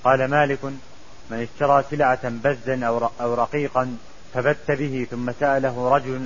قال مالك: من اشترى سلعة بزا أو رقيقا فبت به ثم سأله رجل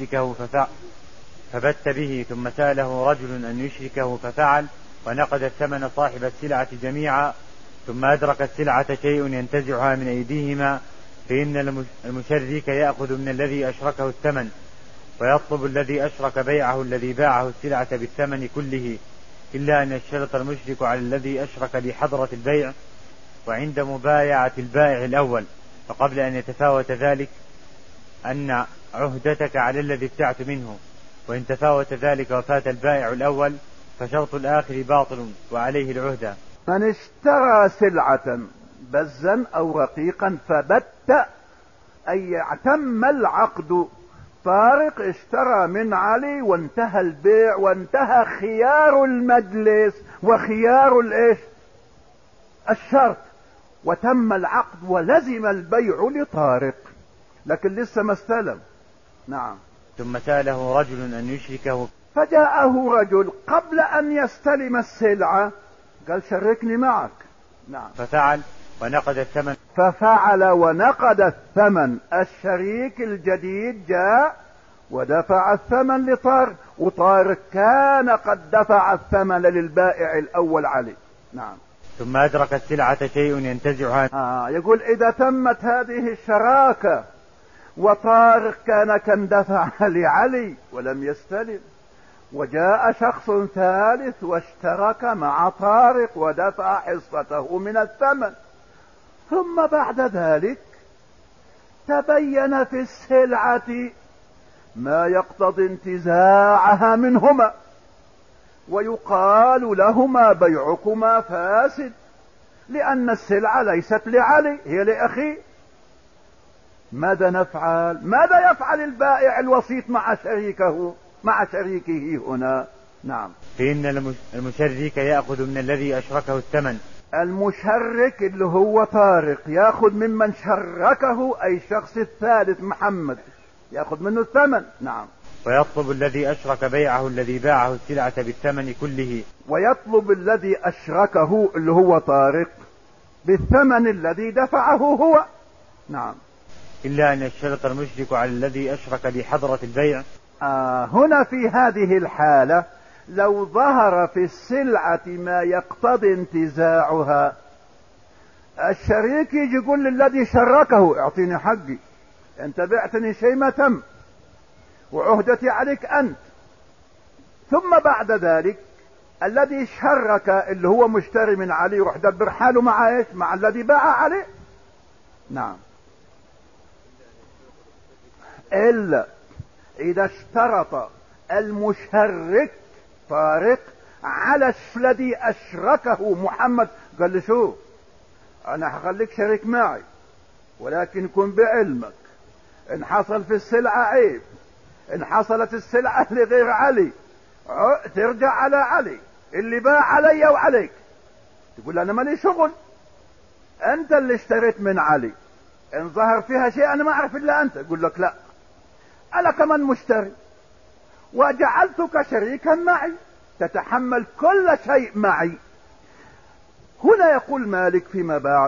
أن يشركه ففعل ونقد الثمن صاحب السلعة جميعا ثم أدرك السلعة شيء ينتزعها من أيديهما فإن المشرك يأخذ من الذي أشركه الثمن ويطلب الذي أشرك بيعه الذي باعه السلعة بالثمن كله إلا أن يشترط المشرك على الذي أشرك لحضرة البيع وعند مبايعة البائع الأول، فقبل أن يتفاوت ذلك أن عهدتك على الذي ابتعت منه، وإن تفاوت ذلك وفات البائع الأول فشرط الآخر باطل وعليه العهدة. من اشترى سلعة بزا أو رقيقا فبت أي اعتم العقد، طارق اشترى من علي وانتهى البيع وانتهى خيار المجلس وخيار الشرط، وتم العقد ولزم البيع لطارق، لكن لسه ما استلم. نعم. ثم سأله رجل أن يشركه، فجاءه رجل قبل أن يستلم السلعة قال شركني معك. نعم. ففعل ونقد الثمن. الشريك الجديد جاء ودفع الثمن لطارق، وطارق كان قد دفع الثمن للبائع الأول عليه. نعم. ثم أدرك السلعة شيء ينتزعها. يقول إذا تمت هذه الشراكة وطارق كان دفع لعلي ولم يستلم، وجاء شخص ثالث واشترك مع طارق ودفع حصته من الثمن، ثم بعد ذلك تبين في السلعة ما يقتضي انتزاعها منهما، ويقال لهما بيعكما فاسد لأن السلعة ليست لعلي، هي لأخيه. ماذا نفعل؟ ماذا يفعل البائع الوسيط مع شريكه هنا؟ نعم. فإن المشرك يأخذ من الذي أشركه الثمن. المشرك اللي هو طارق يأخذ ممن شركه، أي الشخص الثالث محمد، يأخذ منه الثمن. نعم. ويطلب الذي أشرك بيعه الذي باعه السلعة بالثمن كله. ويطلب الذي أشركه اللي هو طارق بالثمن الذي دفعه هو. نعم. إلا أن يشترط المشرك على الذي أشرك لحضرة البيع. هنا في هذه الحالة لو ظهر في السلعة ما يقتضي انتزاعها، الشريك يجي يقول للذي شركه اعطيني حقي، انت بعتني شيء ما تم وعهدتي عليك انت. ثم بعد ذلك الذي شرك اللي هو مشتري من علي يروح دبر حاله مع الذي باع عليه. نعم. إلا إذا اشترط المشرك طارق على الذي أشركه محمد، قال لي شوف أنا هخليك شريك معي، ولكن كن بعلمك إن حصل في السلعة عيب، إن حصلت السلعة لغير علي ترجع على علي، اللي باع علي وعليك. تقول أنا مالي شغل، أنت اللي اشتريت من علي، إن ظهر فيها شيء أنا ما أعرف إلا أنت. يقول لك لا، أنا كمان مشتري وجعلتك شريكا معي تتحمل كل شيء معي. هنا يقول مالك فيما بعد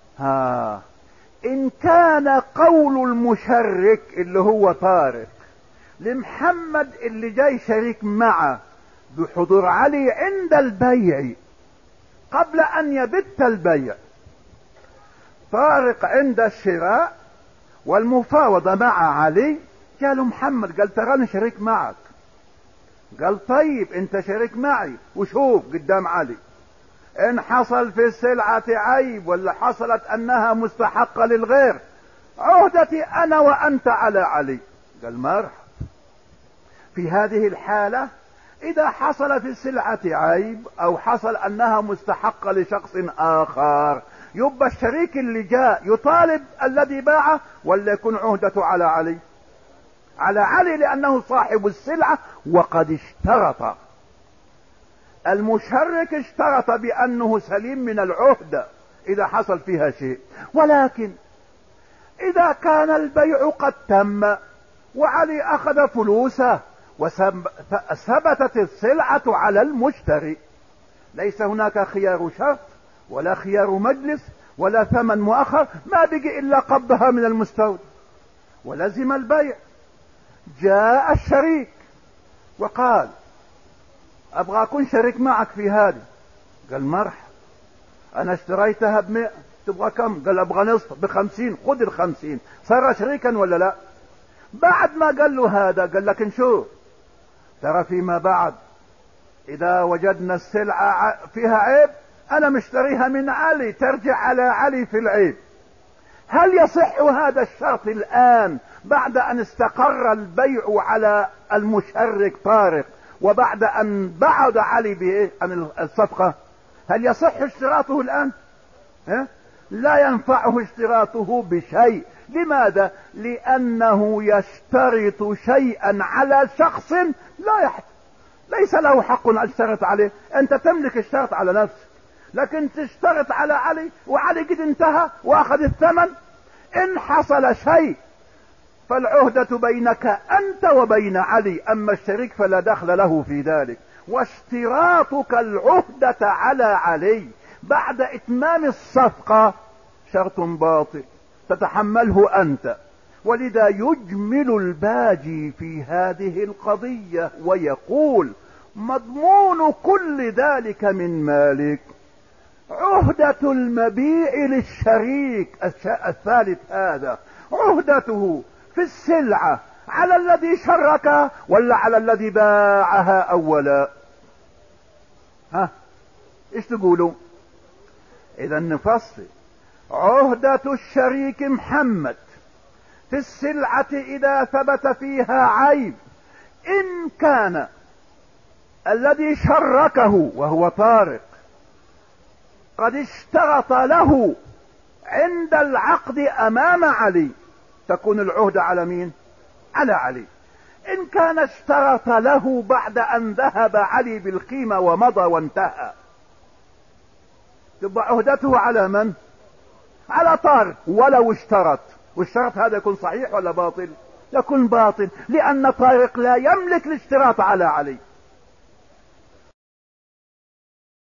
إن كان قول المشرك اللي هو طارق لمحمد اللي جاي شريك معه بحضور علي عند البيع قبل أن يبت البيع، طارق عند الشراء والمفاوضة مع علي، قالوا محمد قال تراني شريك معك، قال طيب انت شريك معي وشوف قدام علي ان حصل في السلعة عيب ولا حصلت انها مستحقة للغير عهدتي انا وانت على علي. قال مرحب. في هذه الحالة اذا حصل في السلعة عيب او حصل انها مستحقة لشخص اخر، يبقى الشريك اللي جاء يطالب الذي باعه ولا يكون عهدته على علي؟ على علي، لأنه صاحب السلعة وقد اشترط. المشرك اشترط بأنه سليم من العهدة إذا حصل فيها شيء، ولكن إذا كان البيع قد تم وعلي أخذ فلوسه وثبتت السلعة على المشتري، ليس هناك خيار شرط ولا خيار مجلس ولا ثمن مؤخر، ما بقي إلا قبضها من المستودع ولزم البيع. جاء الشريك وقال أبغى أكون شريك معك في هذه. قال مرحبا، أنا اشتريتها ب100، تبغى كم؟ قال أبغى نصف ب50. خذ ال50. صار شريكا ولا لا؟ بعد ما قال له هذا قال لك نشوف، ترى فيما بعد إذا وجدنا السلعة فيها عيب أنا مشتريها من علي، ترجع على علي في العيب. هل يصح هذا الشرط الآن بعد أن استقر البيع على المشرك طارق وبعد أن بعد علي عن الصفقة؟ هل يصح اشتراطه الآن؟ لا ينفعه اشتراطه بشيء. لماذا؟ لأنه يشترط شيئا على شخص ليس له حق أن يشترط عليه. أنت تملك الشرط على نفسك، لكن تشترط على علي وعلي قد انتهى وأخذ الثمن. إن حصل شيء فالعهدة بينك أنت وبين علي، أما الشريك فلا دخل له في ذلك. واشتراطك العهدة على علي بعد إتمام الصفقة شرط باطل تتحمله أنت. ولذا يجمل الباجي في هذه القضية ويقول مضمون كل ذلك من مالك عهدة المبيع للشريك. الثالث هذا عهدته في السلعة على الذي شركها ولا على الذي باعها أولا؟ ايش تقولوا؟ اذا نفصل. عهدة الشريك محمد في السلعة إذا ثبت فيها عيب، إن كان الذي شركه وهو طارق قد اشترط له عند العقد أمام علي، تكون العهدة على مين؟ على علي. إن كان اشترط له بعد أن ذهب علي بالقيمة ومضى وانتهى، تبقى عهدته على من؟ على طارق. ولو اشترط، والشرط هذا يكون صحيح ولا باطل؟ يكون باطل، لأن طارق لا يملك الاشتراط على علي.